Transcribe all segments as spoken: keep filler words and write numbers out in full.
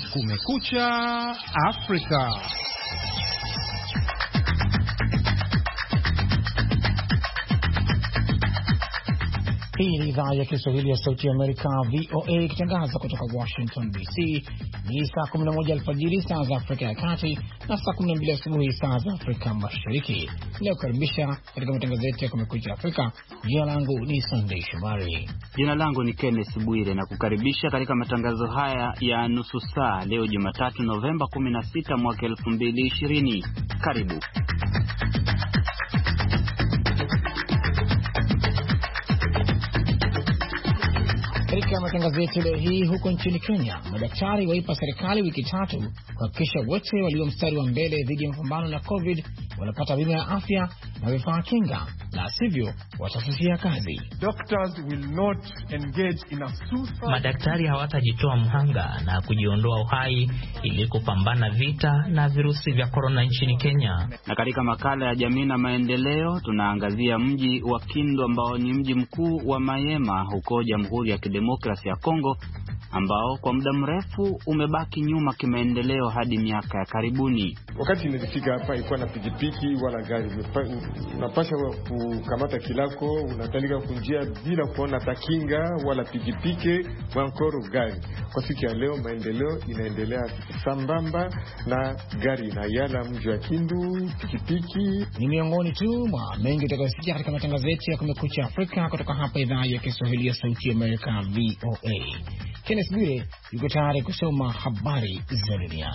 Kumekucha Afrika. Hii ni idhaa ya Kiswahili ya Sauti ya Amerika, V O A, ikitangaza kutoka Washington D C. Ni saa kumi na moja alfajiri saa za Afrika ya Kati na saa kumi na mbili asubuhi saa za Afrika Mashariki. Leo karibisha katika matangazo yetu ya Kumekucha Afrika. Jina langu ni Sunday Shomari. Jina langu ni Kenneth Bwire na kukaribisha katika matangazo haya ya nusu saa leo Jumatatu Novemba kumi na sita mwaka elfu mbili ishirini. Karibu. Katika matangazo yetu leo hii, huko nchini Kenya, madaktari waipa serikali wiki tatu kuhakikisha wote walio mstari wa mbele dhidi ya mapambano na COVID wanapata bima ya afya na vifaa kinga, la sivyo watasusia kazi. Doctors will not engage in a suicide. Madaktari hawatajitoa mhanga na kujiondoa uhai ili kupambana vita na virusi vya korona nchini Kenya. Na katika makala ya jamii na maendeleo, tunaangazia mji wa Kindu ambao ni mji mkuu wa Mayema huko Jamhuri ya Kidemokrasia ya Kongo, ambao kwa muda mrefu umebaki nyuma kimaendeleo hadi miaka ya karibuni. Wakati nilifika hapa ilikuwa na pikipiki wala gari. Unapasha kukamata kilako, unatalika kunjia bila kuona takinga wala pikipiki wankoro gari. Kwa siku ya leo maendeleo inaendelea sambamba na gari inayala mji wa Kindu, pikipiki. Ni miongoni tu mwa mengi utakayosikia katika matangazo yetu ya Kumekucha Afrika kutoka hapa idhaa ya Kiswahili ya Sauti ya Amerika, V O A. Kenneth Bwire yuko tayari kusoma habari za dunia.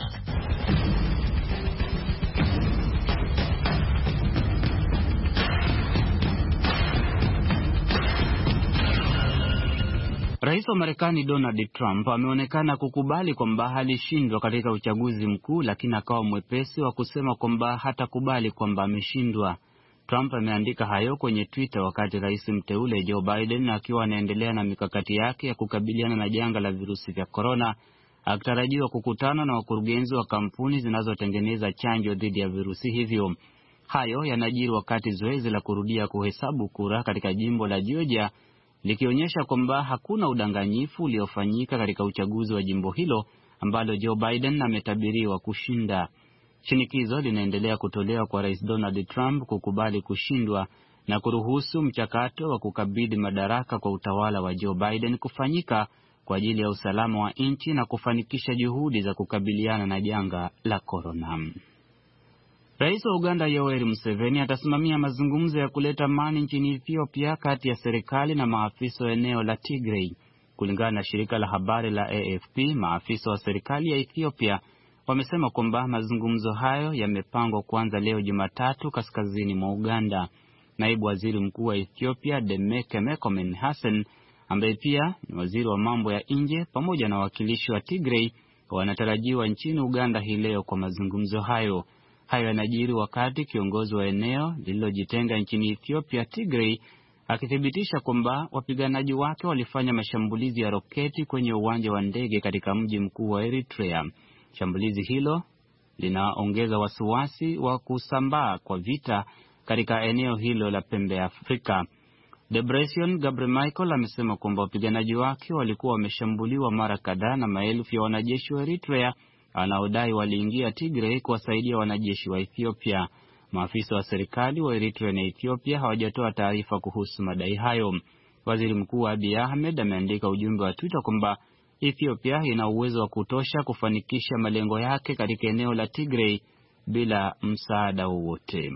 Rais wa Marekani Donald Trump ameonekana kukubali kwamba alishindwa katika uchaguzi mkuu, lakini akawa mwepesi wa kusema kwamba hatakubali kwamba ameshindwa. Trump ameandika hayo kwenye Twitter wakati rais mteule Joe Biden akiwa anaendelea na mikakati yake ya kukabiliana na janga la virusi vya korona, akitarajiwa kukutana na wakurugenzi wa kampuni zinazotengeneza chanjo dhidi ya virusi hivyo. Hayo yanajiri wakati zoezi la kurudia kuhesabu kura katika jimbo la Georgia likionyesha kwamba hakuna udanganyifu uliofanyika katika uchaguzi wa jimbo hilo ambalo Joe Biden ametabiriwa kushinda. Shinikizo linaendelea kutolewa kwa Rais Donald Trump kukubali kushindwa na kuruhusu mchakato wa kukabidhi madaraka kwa utawala wa Joe Biden kufanyika kwa ajili ya usalama wa nchi na kufanikisha juhudi za kukabiliana na janga la korona. Rais wa Uganda Yoweri Museveni atasimamia mazungumzo ya kuleta amani nchini Ethiopia kati ya serikali na maafisa wa eneo la Tigray. Kulingana na shirika la habari la A F P, maafisa wa serikali ya Ethiopia wamesema kwamba mazungumzo hayo yamepangwa kuanza leo Jumatatu kaskazini mwa Uganda. Naibu waziri mkuu wa Ethiopia Demeke Mekonnen Hassan, ambaye pia ni waziri wa mambo ya nje, pamoja na wakilishi wa Tigray wanatarajiwa nchini Uganda hii leo kwa mazungumzo hayo. Hayo yanajiri wakati kiongozi wa eneo lililojitenga nchini Ethiopia, Tigray, akithibitisha kwamba wapiganaji wake walifanya mashambulizi ya roketi kwenye uwanja wa ndege katika mji mkuu wa Eritrea. Shambulizi hilo linaongeza wasiwasi wa kusambaa kwa vita katika eneo hilo la pembe ya Afrika. Debretsion Gebremichael amesema kwamba wapiganaji wake walikuwa wameshambuliwa mara kadhaa na maelfu ya wanajeshi wa Eritrea anaodai waliingia Tigray kuwasaidia wanajeshi wa Ethiopia. Maafisa wa serikali wa Eritrea na Ethiopia hawajatoa taarifa kuhusu madai hayo. Waziri Mkuu Abiy Ahmed ameandika ujumbe wa Twitter kwamba Ethiopia ina uwezo wa kutosha kufanikisha malengo yake katika eneo la Tigray bila msaada wowote.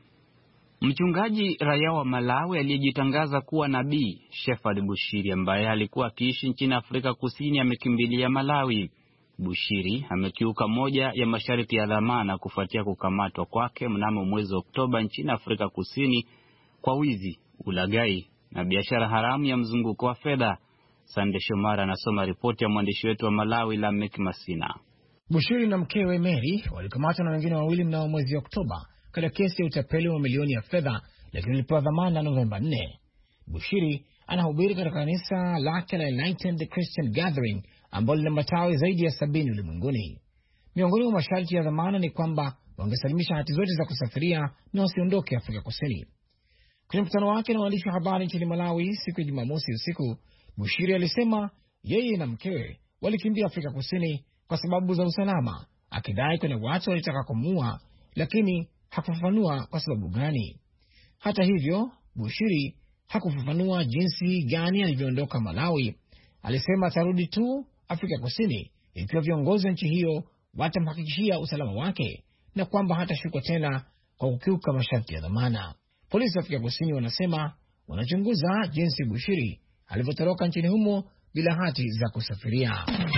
Mchungaji raia wa Malawi aliyejitangaza kuwa nabii, Shepherd Bushiri, ambaye alikuwa akiishi nchini Afrika Kusini, amekimbilia Malawi. Bushiri amekiuka moja ya masharti ya dhamana kufuatia kukamatwa kwake mnamo mwezi Oktoba nchini Afrika Kusini kwa wizi, ulaghai na biashara haramu ya mzunguko wa fedha. Sande Shomara anasoma ripoti ya mwandishi wetu wa Malawi Lamek Masina. Bushiri na mkewe Mary walikamatwa na wengine wawili mnamo mwezi Oktoba katika kesi ya utapeli wa milioni ya fedha, lakini walipewa dhamana Novemba nne. Bushiri anahubiri katika kanisa lake la Enlightened Christian Gathering ambalo lina matawi zaidi ya sabini ulimwenguni. Miongoni mwa masharti ya dhamana ni kwamba wangesalimisha hati zote za kusafiria na wasiondoke Afrika Kusini. Kwenye mkutano wake na waandishi wa habari nchini Malawi siku ya Jumamosi usiku, Bushiri alisema yeye na mkewe walikimbia Afrika Kusini kwa sababu za usalama, akidai kuna watu walitaka kumuua, lakini hakufafanua kwa sababu gani. Hata hivyo, Bushiri hakufafanua jinsi gani alivyoondoka Malawi. Alisema atarudi tu Afrika Kusini ikiwa viongozi wa nchi hiyo watamhakikishia usalama wake na kwamba hatashuka tena kwa kukiuka masharti ya dhamana. Polisi wa Afrika Kusini wanasema wanachunguza jinsi Bushiri alivyotoroka nchini humo bila hati za kusafiria.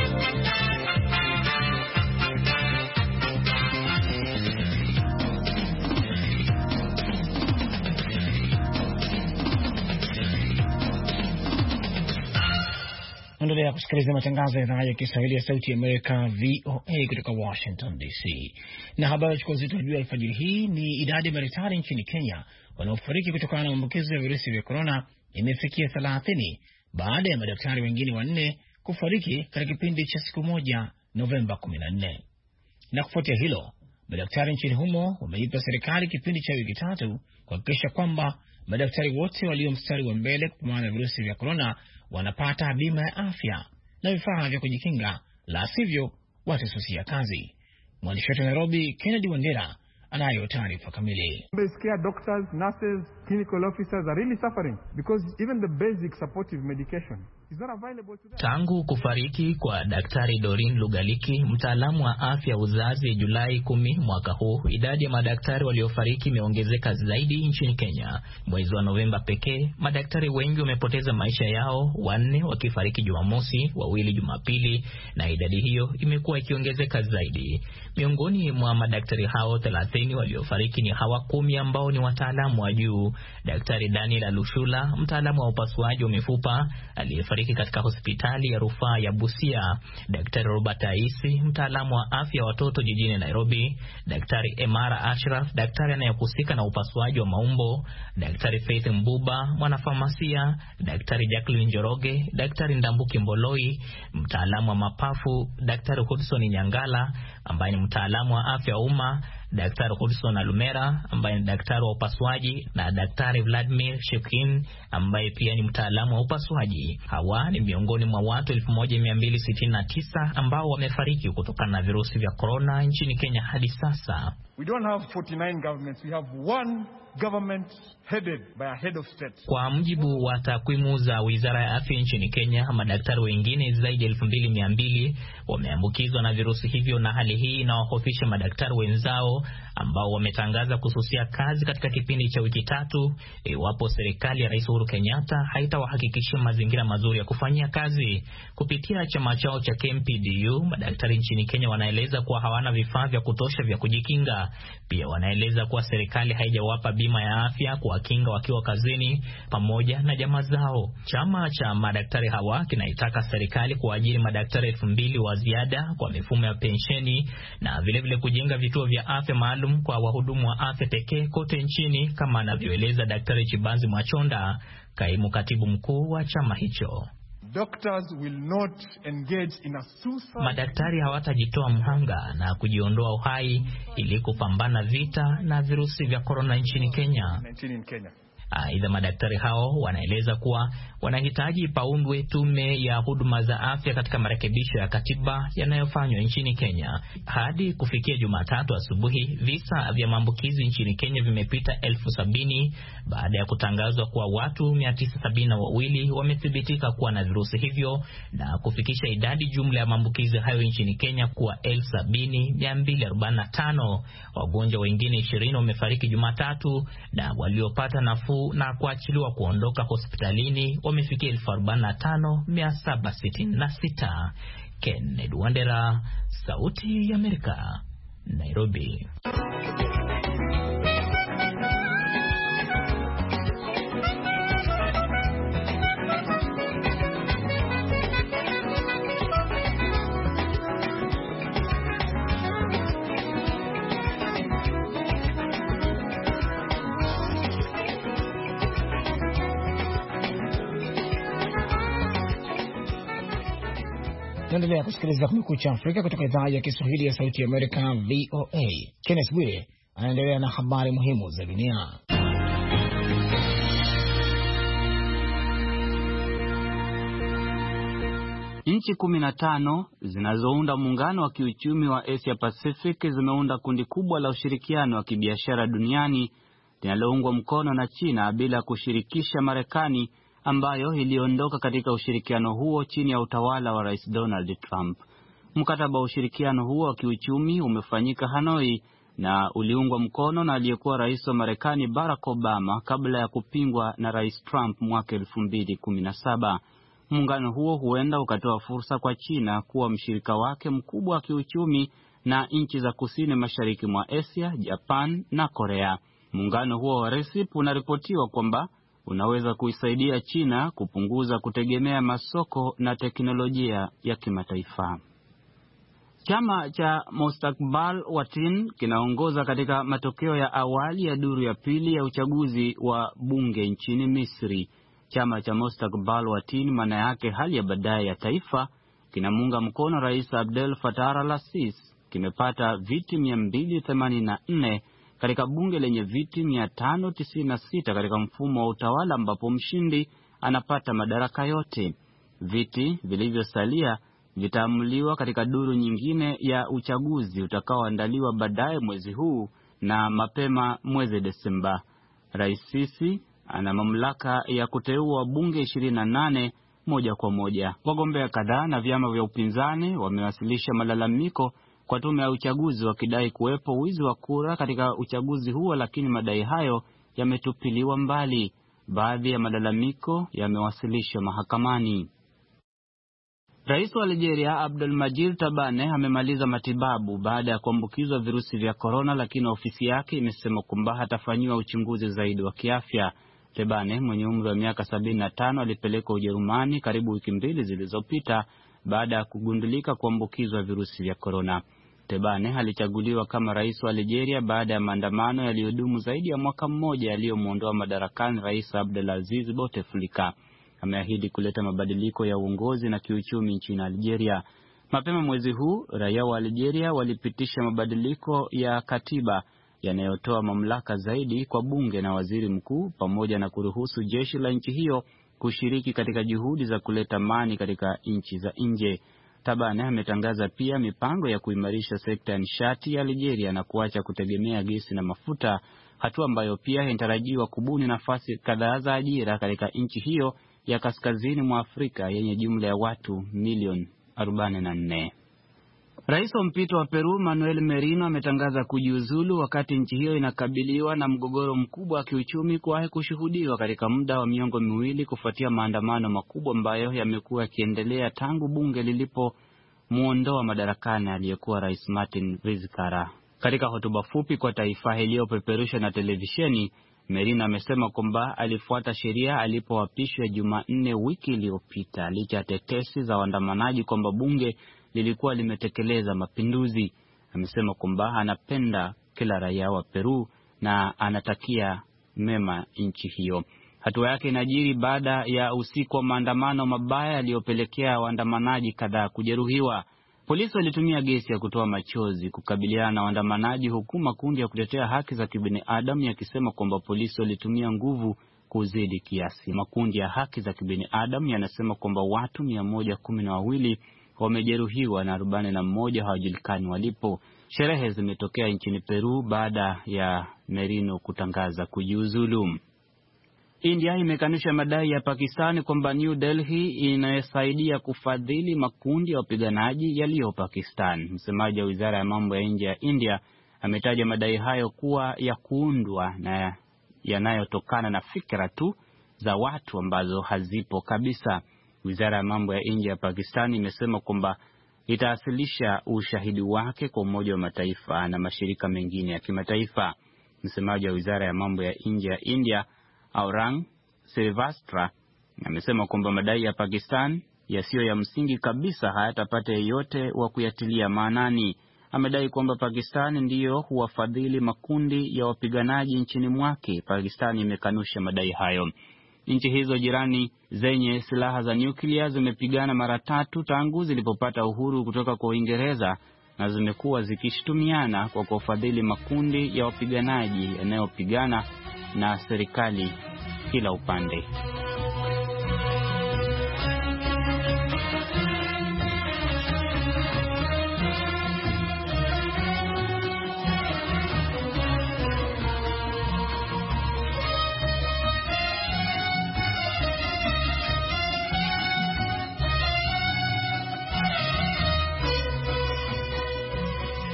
Endelea kusikiliza matangazo ya idhaa ya Kiswahili ya Sauti ya Amerika, V O A, kutoka Washington D C. Na habari chukua uzito juu alfajiri hii ni idadi ya Marekani nchini Kenya wanaofariki kutokana na maambukizi ya virusi vya korona imefikia thelathini baada ya madaktari wengine wanne kufariki katika kipindi cha siku moja Novemba kumi na nne. Na kufuatia hilo, madaktari nchini humo wameipa serikali kipindi cha wiki tatu kuhakikisha kwamba madaktari wote walio mstari wa mbele kupambana na virusi vya korona wanapata bima ya afya na vifaa vya kujikinga, la sivyo watasusia kazi. Mwandishi wetu Nairobi, Kennedy Wandera, anayo taarifa kamili. Doctors, nurses, clinical officers are really suffering because even the basic supportive medication is not available to them. Tangu kufariki kwa Daktari Doreen Lugaliki, mtaalamu wa afya uzazi, Julai kumi mwaka huu, idadi ya madaktari waliofariki imeongezeka zaidi nchini Kenya. Mwezi wa Novemba pekee, madaktari wengi wamepoteza maisha yao, wanne wakifariki Jumamosi, wawili Jumapili, na idadi hiyo imekuwa ikiongezeka zaidi. Miongoni mwa madaktari hao thelathini waliofariki ni hawa kumi ambao ni wataalamu wa juu. Daktari Daniel Alushula, mtaalamu wa upasuaji wa mifupa aliyefariki katika hospitali ya rufaa ya Busia. Daktari Robert Aisi, mtaalamu wa afya watoto jijini Nairobi. Daktari Emara Ashraf, daktari anayehusika na upasuaji wa maumbo. Daktari Faith Mbuba, mwanafamasia. Daktari Jacqueline Njoroge, daktari Ndambuki Mboloi, mtaalamu wa mapafu. Daktari Hudson Nyangala ambaye ni mtaalamu wa afya umma. Daktari Hudson Alumera ambaye ni daktari wa upasuaji, na Daktari Vladimir Shekin ambaye pia ni mtaalamu wa upasuaji. Hawa ni miongoni mwa watu elfu moja mia mbili sitini na tisa ambao wamefariki kutokana na virusi vya corona nchini Kenya hadi sasa. We don't have forty-nine governments, we have one government headed by a head of state. Kwa mujibu wa takwimu za Wizara ya Afya nchini Kenya, madaktari wengine zaidi ya elfu mbili mia mbili wameambukizwa na virusi hivyo, na hali hii inawahofisha madaktari wenzao ambao wametangaza kususia kazi katika kipindi cha wiki tatu iwapo serikali ya Rais Uhuru Kenyatta haitawahakikishia mazingira mazuri ya kufanyia kazi. Kupitia chama chao cha K M P D U, madaktari nchini Kenya wanaeleza kuwa hawana vifaa vya kutosha vya kujikinga. Pia wanaeleza kuwa serikali haijawapa bima ya afya kuwakinga wakiwa kazini pamoja na jamaa zao. Chama cha madaktari hawa kinaitaka serikali kuajiri madaktari elfu mbili wa ziada kwa mifumo ya pensheni na vile vile kujenga vituo vya afya maalum kwa wahudumu wa afya pekee kote nchini, kama anavyoeleza Daktari Chibanzi Mwachonda, kaimu katibu mkuu wa chama hicho. Doctors will not engage in a suicide. Madaktari hawatajitoa mhanga na kujiondoa uhai ili kupambana vita na virusi vya corona nchini Kenya. Aidha, madaktari hao wanaeleza kuwa wanahitaji paundwe tume ya huduma za afya katika marekebisho ya katiba yanayofanywa nchini Kenya. Hadi kufikia Jumatatu asubuhi, visa vya maambukizi nchini Kenya vimepita elfu sabini baada ya kutangazwa kuwa watu mia tisa sabini na wawili wamethibitika kuwa na virusi hivyo, na kufikisha idadi jumla ya maambukizi hayo nchini Kenya kuwa elfu sabini mia mbili arobaini na tano. Wagonjwa wengine ishirini wamefariki Jumatatu, na waliopata nafuu na kuachiliwa kuondoka hospitalini wamefikia elfu arobaini na tano mia saba sitini na sita. Kennedy Wandera, Sauti ya Amerika, Nairobi. Tunaendelea kusikiliza Kumekucha Afrika kutoka idhaa ya Kiswahili ya Sauti ya Amerika, V O A. Kenneth Bwire anaendelea na habari muhimu za dunia. Nchi kumi na tano zinazounda muungano wa kiuchumi wa Asia Pacific zimeunda kundi kubwa la ushirikiano wa kibiashara duniani linaloungwa mkono na China bila kushirikisha Marekani, ambayo iliondoka katika ushirikiano huo chini ya utawala wa Rais Donald Trump. Mkataba wa ushirikiano huo wa kiuchumi umefanyika Hanoi na uliungwa mkono na aliyekuwa rais wa Marekani Barack Obama kabla ya kupingwa na Rais Trump mwaka elfu mbili kumi na saba. Muungano huo huenda ukatoa fursa kwa China kuwa mshirika wake mkubwa wa kiuchumi na nchi za kusini mashariki mwa Asia, Japan na Korea. Muungano huo wa R C E P unaripotiwa kwamba unaweza kuisaidia China kupunguza kutegemea masoko na teknolojia ya kimataifa. Chama cha Mustakbal Watin kinaongoza katika matokeo ya awali ya duru ya pili ya uchaguzi wa bunge nchini Misri. Chama cha Mustakbal Watin, maana yake hali ya baadaye ya taifa, kinamuunga mkono Rais Abdel Fattah al-Sisi, kimepata viti mia mbili themanini na nne katika bunge lenye viti mia tano tisini na sita katika mfumo wa utawala ambapo mshindi anapata madaraka yote. Viti vilivyosalia vitaamuliwa katika duru nyingine ya uchaguzi utakaoandaliwa baadaye mwezi huu na mapema mwezi Desemba. Rais Sisi ana mamlaka ya kuteua wabunge ishirini na nane moja kwa moja. Wagombea kadhaa na vyama vya upinzani wamewasilisha malalamiko kwa tume ya uchaguzi wakidai kuwepo wizi wa kura katika uchaguzi huo, lakini madai hayo yametupiliwa mbali. Baadhi ya malalamiko yamewasilishwa mahakamani. Rais wa Algeria Abdelmadjid Tabane amemaliza matibabu baada ya kuambukizwa virusi vya korona, lakini ofisi yake imesema kwamba hatafanyiwa uchunguzi zaidi wa kiafya. Tabane mwenye umri wa miaka sabini na tano alipelekwa Ujerumani karibu wiki mbili zilizopita baada ya kugundulika kuambukizwa virusi vya korona. Tabane alichaguliwa kama rais wa Algeria baada ya maandamano yaliyodumu zaidi ya mwaka mmoja yaliyomuondoa madarakani Rais Abdelaziz Bouteflika. Ameahidi kuleta mabadiliko ya uongozi na kiuchumi nchini Algeria. Mapema mwezi huu, raia wa Algeria walipitisha mabadiliko ya katiba yanayotoa mamlaka zaidi kwa bunge na waziri mkuu, pamoja na kuruhusu jeshi la nchi hiyo kushiriki katika juhudi za kuleta amani katika nchi za nje. Tabane ametangaza pia mipango ya kuimarisha sekta ya nishati ya Algeria na kuacha kutegemea gesi na mafuta, hatua ambayo pia inatarajiwa kubuni nafasi kadhaa za ajira katika nchi hiyo ya kaskazini mwa Afrika yenye jumla ya watu milioni arobaini na nne. Rais wa mpito wa Peru Manuel Merino ametangaza kujiuzulu wakati nchi hiyo inakabiliwa na mgogoro mkubwa wa kiuchumi kuwahi kushuhudiwa katika muda wa miongo miwili kufuatia maandamano makubwa ambayo yamekuwa yakiendelea tangu bunge lilipomuondoa madarakani aliyekuwa Rais Martin Vizcarra. Katika hotuba fupi kwa taifa iliyopeperushwa na televisheni, Merino amesema kwamba alifuata sheria alipoapishwa Jumanne wiki iliyopita, licha ya tetesi za waandamanaji kwamba bunge lilikuwa limetekeleza mapinduzi. Amesema kwamba anapenda kila raia wa Peru na anatakia mema nchi hiyo. Hatua yake inajiri baada ya usiku wa maandamano mabaya yaliyopelekea waandamanaji kadhaa kujeruhiwa. Polisi walitumia gesi ya kutoa machozi kukabiliana na waandamanaji, huku makundi ya kutetea haki za kibinadamu yakisema kwamba polisi walitumia nguvu kuzidi kiasi. Makundi ya haki za kibinadamu yanasema kwamba watu mia moja kumi na wawili wamejeruhiwa na arobaini na moja hawajulikani walipo. Sherehe zimetokea nchini Peru baada ya Merino kutangaza kujiuzulu. India imekanusha madai ya Pakistani kwamba New Delhi inayosaidia kufadhili makundi ya wapiganaji yaliyo Pakistan. Msemaji wa Wizara ya Mambo ya Nje ya India ametaja madai hayo kuwa ya kuundwa na yanayotokana na fikra tu za watu ambazo hazipo kabisa. Wizara ya Mambo ya Nje ya Pakistan imesema kwamba itawasilisha ushahidi wake kwa Umoja wa Mataifa na mashirika mengine ya kimataifa. Msemaji wa Wizara ya Mambo ya Nje ya India Aurang Srivastava amesema kwamba madai ya Pakistan yasiyo ya msingi kabisa hayatapata yeyote wa kuyatilia maanani. Amedai kwamba Pakistan ndiyo huwafadhili makundi ya wapiganaji nchini mwake. Pakistan imekanusha madai hayo. Nchi hizo jirani zenye silaha za nyuklia zimepigana mara tatu tangu zilipopata uhuru kutoka kwa Uingereza na zimekuwa zikishtumiana kwa kufadhili makundi ya wapiganaji yanayopigana na serikali kila upande.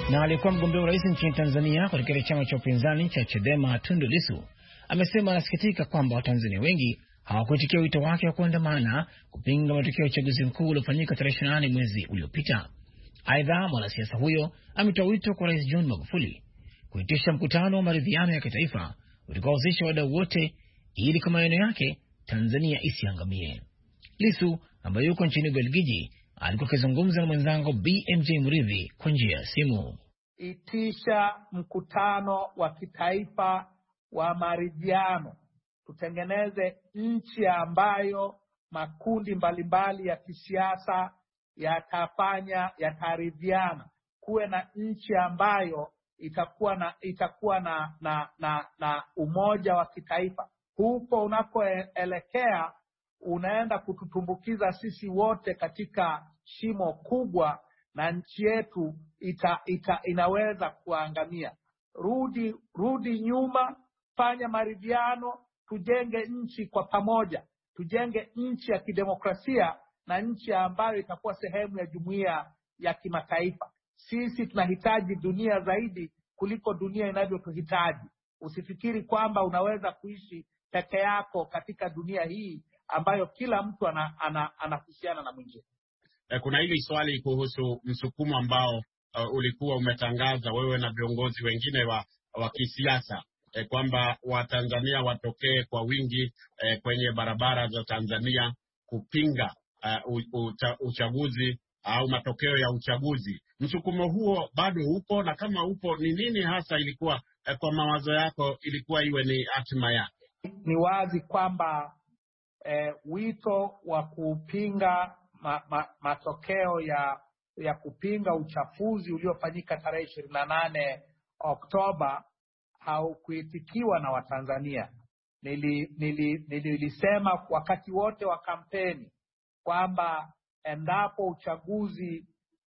Na aliyekuwa mgombea urais nchini Tanzania katika chama cha upinzani cha Chadema Tundu Lissu amesema anasikitika kwamba Watanzania wengi hawakuitikia wito wake wa kuandamana kupinga matokeo ya uchaguzi mkuu uliofanyika tarehe ishirini na nane mwezi uliopita. Aidha, mwanasiasa huyo ametoa wito kwa Rais John Magufuli kuitisha mkutano wa maridhiano ya kitaifa utakaohusisha wadau wote ili kwa maeneo yake Tanzania isiangamie. Lissu ambaye yuko nchini Ubelgiji alikuwa akizungumza na mwenzangu B M J Murithi kwa njia ya simu. Itisha mkutano wa kitaifa wa maridhiano, tutengeneze nchi ambayo makundi mbalimbali ya kisiasa yatafanya yataridhiana, kuwe na nchi ambayo itakuwa na itakuwa na na na, na umoja wa kitaifa. Huko unakoelekea unaenda kututumbukiza sisi wote katika shimo kubwa, na nchi yetu ita, ita, inaweza kuangamia. Rudi rudi nyuma, fanya maridhiano, tujenge nchi kwa pamoja, tujenge nchi ya kidemokrasia na nchi ambayo itakuwa sehemu ya jumuiya ya kimataifa. Sisi tunahitaji dunia zaidi kuliko dunia inavyotuhitaji. Usifikiri kwamba unaweza kuishi peke yako katika dunia hii ambayo kila mtu anahusiana ana, ana na mwingine. E, kuna hili swali kuhusu msukumo ambao uh, ulikuwa umetangaza wewe na viongozi wengine wa, wa kisiasa e, kwamba Watanzania watokee kwa wingi e, kwenye barabara za Tanzania kupinga uh, ucha, uchaguzi au matokeo ya uchaguzi. Msukumo huo bado upo, na kama upo ni nini hasa ilikuwa eh, kwa mawazo yako ilikuwa iwe ni hatima yake? Ni wazi kwamba eh, wito wa kupinga ma, ma, matokeo ya ya kupinga uchafuzi uliofanyika tarehe ishirini na nane Oktoba haukuitikiwa na Watanzania. Nili, nili, nilisema wakati wote wa kampeni kwamba endapo uchaguzi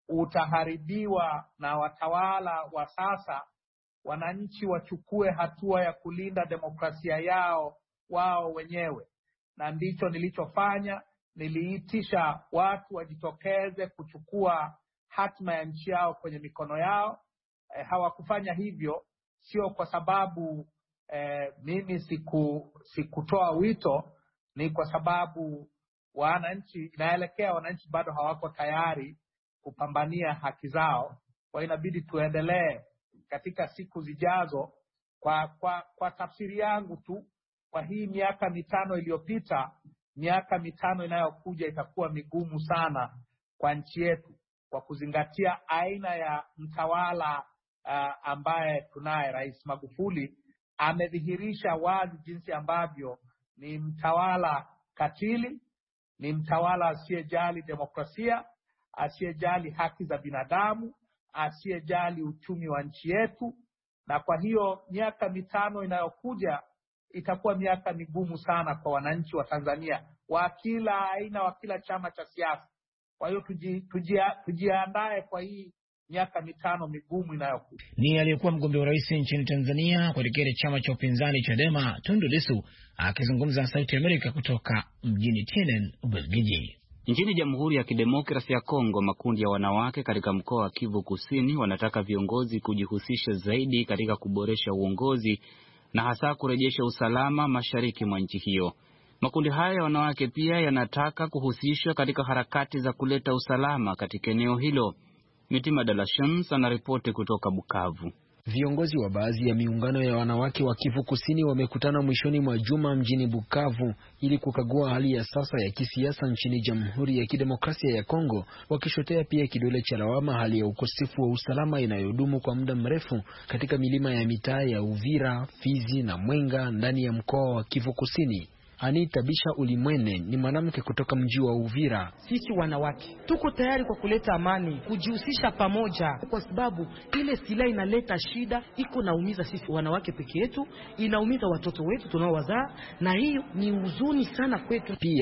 utaharibiwa na watawala wa sasa, wananchi wachukue hatua ya kulinda demokrasia yao wao wenyewe. Na ndicho nilichofanya. Niliitisha watu wajitokeze kuchukua hatima ya nchi yao kwenye mikono yao. E, hawakufanya hivyo, sio kwa sababu e, mimi siku sikutoa wito, ni kwa sababu wananchi inaelekea wananchi bado hawako tayari kupambania haki zao. Kwa inabidi tuendelee katika siku zijazo. Kwa kwa kwa tafsiri yangu tu, kwa hii miaka mitano iliyopita, miaka mitano inayokuja itakuwa migumu sana kwa nchi yetu, kwa kuzingatia aina ya mtawala uh, ambaye tunaye. Rais Magufuli amedhihirisha wazi jinsi ambavyo ni mtawala katili, ni mtawala asiyejali demokrasia, asiyejali haki za binadamu, asiyejali uchumi wa nchi yetu. Na kwa hiyo miaka mitano inayokuja itakuwa miaka migumu sana kwa wananchi wa Tanzania wa kila aina, wa kila chama cha siasa. Kwa hiyo tuji, tujia, tujiandae kwa hii miaka mitano migumu inayokuja. Ni aliyekuwa mgombea urais nchini Tanzania kuelekea chama cha upinzani Chadema Tundu Lissu akizungumza na Sauti ya Amerika kutoka mjini Tienen, Ubelgiji. Nchini Jamhuri ya Kidemokrasia ya Kongo, makundi ya wanawake katika mkoa wa Kivu Kusini wanataka viongozi kujihusisha zaidi katika kuboresha uongozi na hasa kurejesha usalama mashariki mwa nchi hiyo. Makundi haya ya wanawake pia yanataka kuhusishwa katika harakati za kuleta usalama katika eneo hilo. Mitima Dalashans anaripoti kutoka Bukavu. Viongozi wa baadhi ya miungano ya wanawake wa Kivu Kusini wamekutana mwishoni mwa juma mjini Bukavu ili kukagua hali ya sasa ya kisiasa nchini Jamhuri ya Kidemokrasia ya Kongo, wakishotea pia kidole cha lawama hali ya ukosefu wa usalama inayodumu kwa muda mrefu katika milima ya mitaa ya Uvira, Fizi na Mwenga ndani ya mkoa wa Kivu Kusini. Anita Bisha Ulimwene ni mwanamke kutoka mji wa Uvira. Sisi wanawake tuko tayari kwa kuleta amani, kujihusisha pamoja, kwa sababu ile silaha inaleta shida, iko naumiza sisi wanawake peke yetu, inaumiza watoto wetu tunaowazaa, na hiyo ni huzuni sana kwetu. Pia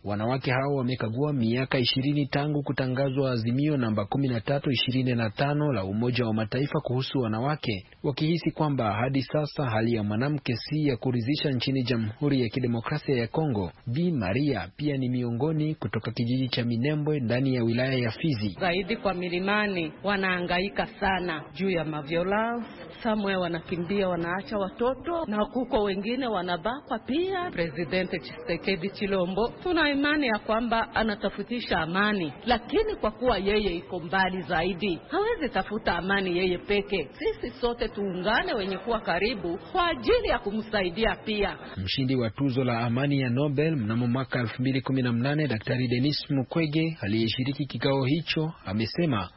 Wanawake hao wamekagua miaka ishirini tangu kutangazwa azimio namba kumi na tatu ishirini na tano la Umoja wa Mataifa kuhusu wanawake, wakihisi kwamba hadi sasa hali ya mwanamke si ya kuridhisha nchini Jamhuri ya Kidemokrasia ya Kongo. Bi Maria pia ni miongoni kutoka kijiji cha Minembwe ndani ya wilaya ya Fizi. Zaidi kwa milimani wanahangaika sana juu ya maviola, somewhere wanakimbia wanaacha watoto na kuko wengine wanabakwa pia. President Tshisekedi Chilombo tuna imani ya kwamba anatafutisha amani, lakini kwa kuwa yeye iko mbali zaidi hawezi tafuta amani yeye peke. Sisi sote tuungane wenye kuwa karibu kwa ajili ya kumsaidia pia. Mshindi wa tuzo la amani ya Nobel mnamo mwaka elfu mbili kumi na nane Daktari Denis Mukwege aliyeshiriki kikao hicho amesema,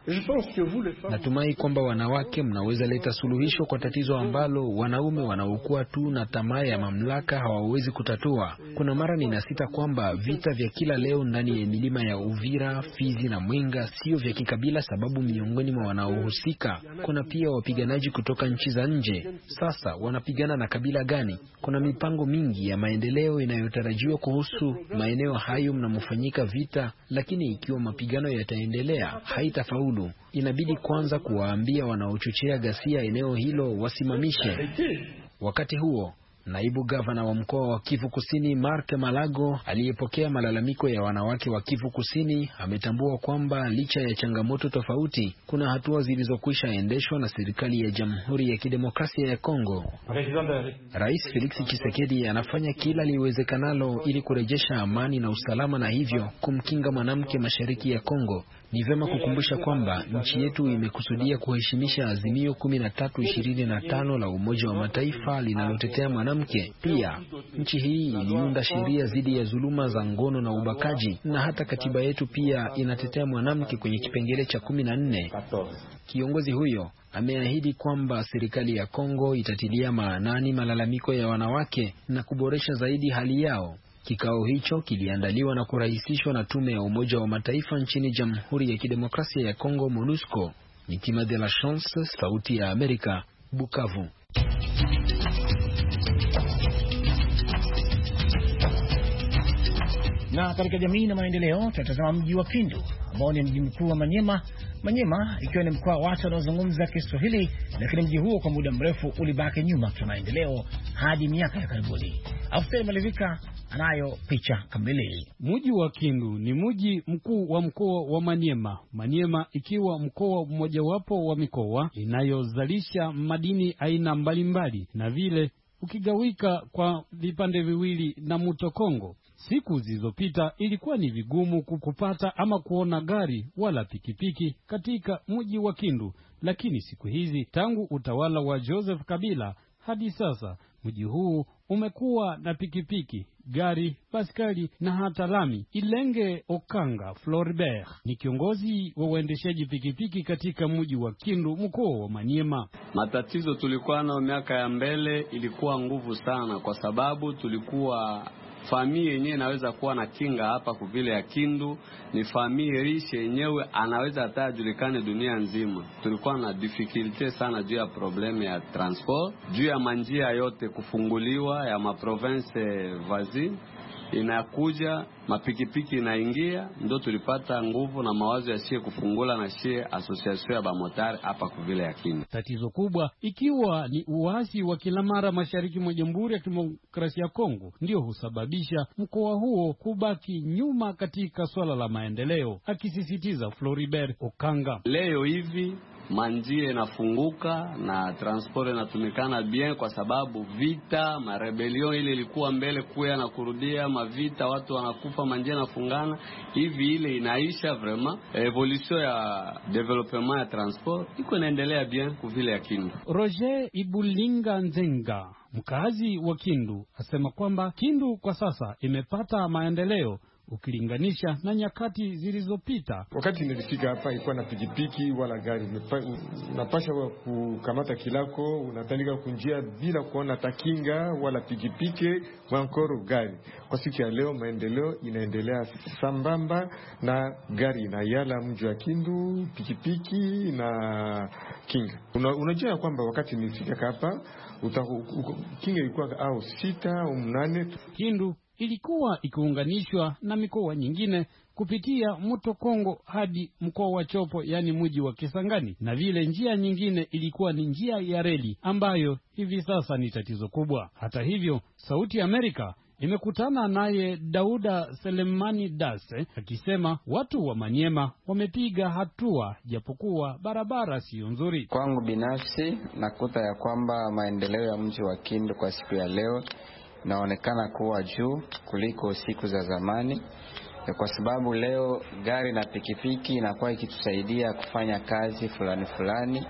natumai kwamba wanawake mnaweza leta suluhisho kwa tatizo ambalo wanaume wanaokuwa tu na tamaa ya mamlaka hawawezi kutatua. Kuna mara ninasita kwamba vita vya kila leo ndani ya milima ya Uvira, Fizi na Mwenga sio vya kikabila, sababu miongoni mwa wanaohusika kuna pia wapiganaji kutoka nchi za nje. Sasa wanapigana na kabila gani? Kuna mipango mingi ya maendeleo inayotarajiwa kuhusu maeneo hayo mnamofanyika vita, lakini ikiwa mapigano yataendelea haitafaulu. Inabidi kwanza kuwaambia wanaochochea ghasia eneo hilo wasimamishe. Wakati huo naibu gavana wa mkoa wa Kivu Kusini Mark Malago aliyepokea malalamiko ya wanawake wa Kivu Kusini ametambua kwamba licha ya changamoto tofauti kuna hatua zilizokwisha endeshwa na serikali ya Jamhuri ya Kidemokrasia ya Kongo. Rais Felix Tshisekedi anafanya kila liwezekanalo ili kurejesha amani na usalama na hivyo kumkinga mwanamke mashariki ya Kongo. Ni vema kukumbusha kwamba nchi yetu imekusudia kuheshimisha azimio kumi na tatu ishirini na tano la Umoja wa Mataifa linalotetea mwanamke. Pia nchi hii iliunda sheria dhidi ya dhuluma za ngono na ubakaji, na hata katiba yetu pia inatetea mwanamke kwenye kipengele cha kumi na nne. Kiongozi huyo ameahidi kwamba serikali ya Kongo itatilia maanani malalamiko ya wanawake na kuboresha zaidi hali yao. Kikao hicho kiliandaliwa na kurahisishwa na tume ya Umoja wa Mataifa nchini Jamhuri ya Kidemokrasia ya Kongo, MONUSCO. Mitima de la Chance, Sauti ya Amerika, Bukavu. Na katika jamii na maendeleo tunatazama mji wa Kindu ambao ni mji mkuu wa Manyema. Manyema ikiwa ni mkoa wa watu wanaozungumza Kiswahili, lakini mji huo kwa muda mrefu ulibaki nyuma kwa maendeleo hadi miaka ya karibuni. Afsari Malivika anayo picha kamili. Mji wa Kindu ni mji mkuu wa mkoa wa Manyema. Manyema ikiwa mkoa mmojawapo wa mikoa inayozalisha madini aina mbalimbali na vile ukigawika kwa vipande viwili na mto Kongo. Siku zilizopita ilikuwa ni vigumu kupata ama kuona gari wala pikipiki katika mji wa Kindu, lakini siku hizi tangu utawala wa Joseph Kabila hadi sasa mji huu umekuwa na pikipiki, gari, baskali na hata lami. Ilenge Okanga Floribert ni kiongozi wa waendeshaji pikipiki katika mji wa Kindu, mkoa wa Manyema. Matatizo tulikuwa na miaka ya mbele ilikuwa nguvu sana, kwa sababu tulikuwa familia yenyewe inaweza kuwa na kinga hapa kwa vile ya Kindu ni familia rishe yenyewe anaweza hata julikane dunia nzima. Tulikuwa na difficulty sana juu ya probleme ya transport, juu ya manjia yote kufunguliwa ya maprovince vazi inakuja mapikipiki inaingia, ndo tulipata nguvu na mawazo ya shie kufungula na shie association ya bamotari hapa kwa vile ya Kindu. Tatizo kubwa ikiwa ni uasi wa kila mara mashariki mwa Jamhuri ya Kidemokrasia ya Kongo ndio husababisha mkoa huo kubaki nyuma katika swala la maendeleo, akisisitiza Floribert Okanga. Leo hivi manjia inafunguka na transport inatumikana bien, kwa sababu vita marebelion ile ilikuwa mbele kuya na kurudia mavita, watu wanakufa, manjia inafungana hivi, ile inaisha. Vraiment evolution ya development ya transport iko inaendelea bien kwa vile ya Kindu. Roger Ibulinga Nzenga, mkazi wa Kindu, asema kwamba Kindu kwa sasa imepata maendeleo ukilinganisha na nyakati zilizopita. Wakati nilifika hapa ilikuwa na pikipiki wala gari. Unapasha kukamata kilako, unatandika kunjia bila kuona takinga wala pikipiki wankoro gari. Kwa siku ya leo maendeleo inaendelea sambamba na gari na yala mji wa Kindu, pikipiki na kinga. Una, unajua kwamba wakati nilifika hapa kinga ilikuwa au sita au mnane. Kindu ilikuwa ikiunganishwa na mikoa nyingine kupitia mto Kongo hadi mkoa wa Chopo, yani mji wa Kisangani, na vile njia nyingine ilikuwa ni njia ya reli ambayo hivi sasa ni tatizo kubwa. Hata hivyo, Sauti ya Amerika imekutana naye Dauda Selemani Dase akisema watu wa Maniema wamepiga hatua japokuwa barabara sio nzuri. Kwangu binafsi nakuta ya kwamba maendeleo ya mji wa Kindu kwa siku ya leo inaonekana kuwa juu kuliko siku za zamani, kwa sababu leo gari na pikipiki inakuwa ikitusaidia kufanya kazi fulani fulani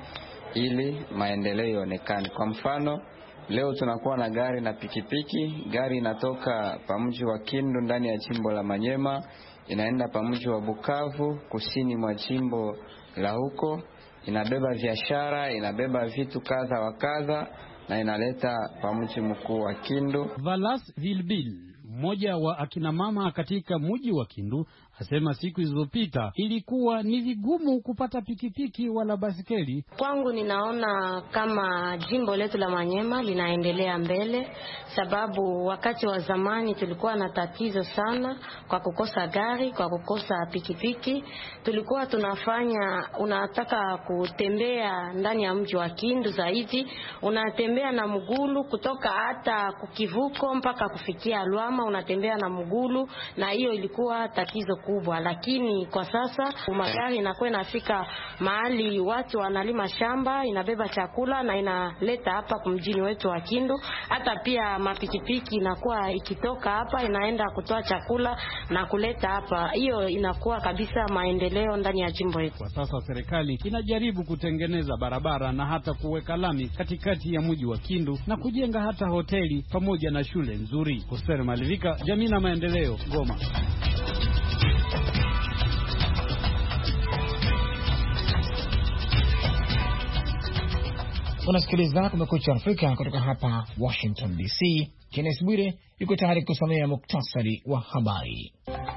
ili maendeleo yaonekane. Kwa mfano, leo tunakuwa na gari na pikipiki. Gari inatoka pa mji wa Kindu ndani ya jimbo la Manyema, inaenda pa mji wa Bukavu kusini mwa jimbo la huko, inabeba biashara, inabeba vitu kadha wa kadha na inaleta pa mji mkuu wa Kindu. Valas Vilbil, mmoja wa akina mama katika mji wa Kindu, asema siku zilizopita ilikuwa ni vigumu kupata pikipiki wala basikeli. Kwangu ninaona kama jimbo letu la Manyema linaendelea mbele, sababu wakati wa zamani tulikuwa na tatizo sana kwa kukosa gari, kwa kukosa pikipiki. Tulikuwa tunafanya, unataka kutembea ndani ya mji wa Kindu zaidi, unatembea na mgulu kutoka hata kukivuko mpaka kufikia Lwama, unatembea na mgulu, na hiyo ilikuwa tatizo kubwa. Lakini kwa sasa magari inakuwa inafika mahali watu wanalima shamba, inabeba chakula na inaleta hapa kumjini wetu wa Kindu. Hata pia mapikipiki inakuwa ikitoka hapa inaenda kutoa chakula na kuleta hapa. Hiyo inakuwa kabisa maendeleo ndani ya jimbo letu. Kwa sasa serikali inajaribu kutengeneza barabara na hata kuweka lami katikati ya mji wa Kindu na kujenga hata hoteli pamoja na shule nzuri. Hoser Malivika, Jamii na Maendeleo, Goma. Unasikiliza Kumekucha Afrika kutoka hapa Washington D C. Kenneth Bwire yuko tayari kusomea muktasari wa habari.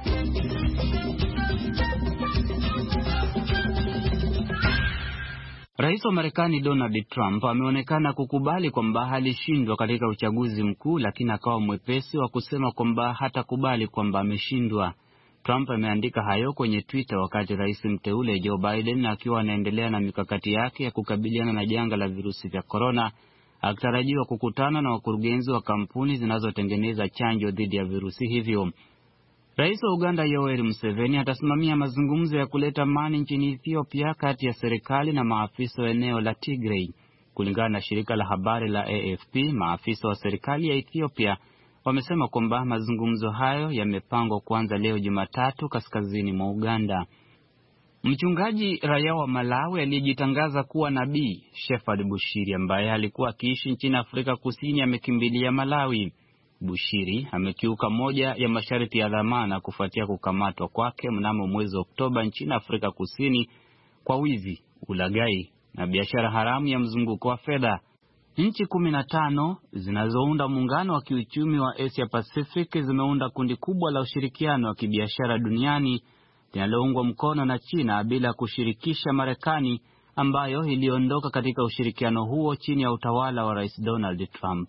Rais wa Marekani Donald Trump ameonekana kukubali kwamba alishindwa katika uchaguzi mkuu, lakini akawa mwepesi wa kusema kwamba hatakubali kwamba ameshindwa. Trump ameandika hayo kwenye Twitter wakati rais mteule Joe Biden akiwa anaendelea na mikakati yake ya kukabiliana na janga la virusi vya korona, akitarajiwa kukutana na wakurugenzi wa kampuni zinazotengeneza chanjo dhidi ya virusi hivyo. Rais wa Uganda Yoweri Museveni atasimamia mazungumzo ya kuleta amani nchini Ethiopia kati ya serikali na maafisa wa eneo la Tigray. Kulingana na shirika la habari la A F P, maafisa wa serikali ya Ethiopia wamesema kwamba mazungumzo hayo yamepangwa kuanza leo Jumatatu kaskazini mwa Uganda. Mchungaji raia wa Malawi aliyejitangaza kuwa nabii, Shepherd Bushiri, ambaye alikuwa akiishi nchini Afrika Kusini, amekimbilia Malawi. Bushiri amekiuka moja ya masharti ya dhamana kufuatia kukamatwa kwake mnamo mwezi Oktoba nchini Afrika Kusini kwa wizi, ulaghai na biashara haramu ya mzunguko wa fedha. Nchi kumi na tano zinazounda muungano wa kiuchumi wa Asia Pacific zimeunda kundi kubwa la ushirikiano wa kibiashara duniani linaloungwa mkono na China bila kushirikisha Marekani, ambayo iliondoka katika ushirikiano huo chini ya utawala wa Rais Donald Trump.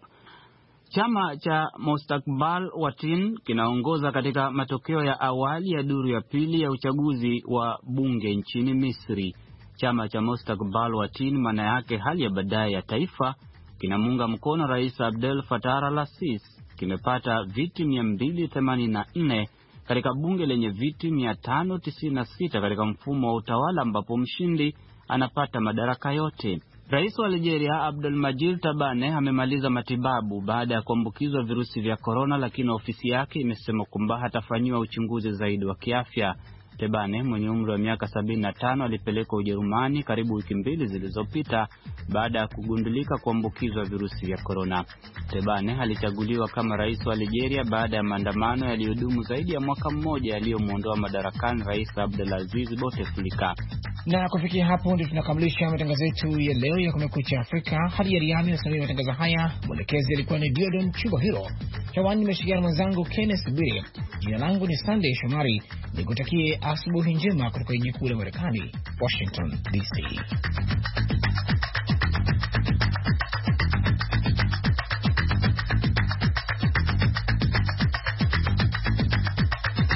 Chama cha Mustakbal Watin kinaongoza katika matokeo ya awali ya duru ya pili ya uchaguzi wa bunge nchini Misri. Chama cha Mustakbal Watin, maana yake hali ya baadaye ya taifa, kinamuunga mkono Rais Abdel Fattah al-Sisi, kimepata viti mia mbili themanini na nne katika bunge lenye viti mia tano tisini na sita katika mfumo wa utawala ambapo mshindi anapata madaraka yote. Rais wa Algeria Abdelmadjid Tabane amemaliza matibabu baada ya kuambukizwa virusi vya korona, lakini ofisi yake imesema kwamba hatafanyiwa uchunguzi zaidi wa kiafya. Tebane mwenye umri wa miaka sabini na tano alipelekwa Ujerumani karibu wiki mbili zilizopita baada ya kugundulika kuambukizwa virusi vya korona. Tebane alichaguliwa kama rais wa Algeria baada ya maandamano yaliyodumu zaidi ya mwaka mmoja yaliyomuondoa madarakani Rais Abdelaziz Bouteflika. Na kufikia hapo ndio tunakamilisha matangazo yetu ya leo ya Kumekucha Afrika. Hadi Yariami nasimamia matangazo haya, mwelekezi alikuwa ni Diodon Chubahiro. Hewani nimeshirikiana mwenzangu Kenneth Bwire. Jina langu ni Sunday Shomari, nikutakie asubuhi njema kutoka jiji kuu la Marekani, Washington D C.